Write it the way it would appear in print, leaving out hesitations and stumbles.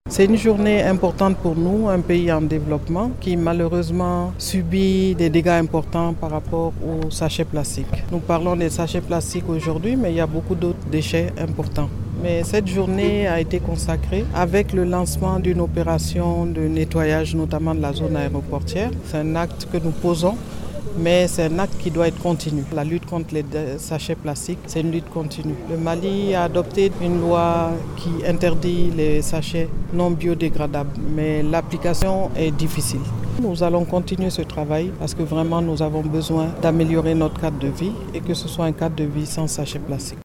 C'est une journée importante pour nous, un pays en développement qui malheureusement subit des dégâts importants par rapport aux sachets plastiques. Nous parlons des sachets plastiques aujourd'hui, mais il y a beaucoup d'autres déchets importants. Mais cette journée a été consacrée avec le lancement d'une opération de nettoyage, notamment de la zone aéroportière. C'est un acte que nous posons, mais c'est un acte qui doit être continu. La lutte contre les sachets plastiques, c'est une lutte continue. Le Mali a adopté une loi qui interdit les sachets non biodégradables, mais l'application est difficile. Nous allons continuer ce travail parce que vraiment nous avons besoin d'améliorer notre cadre de vie et que ce soit un cadre de vie sans sachets plastiques.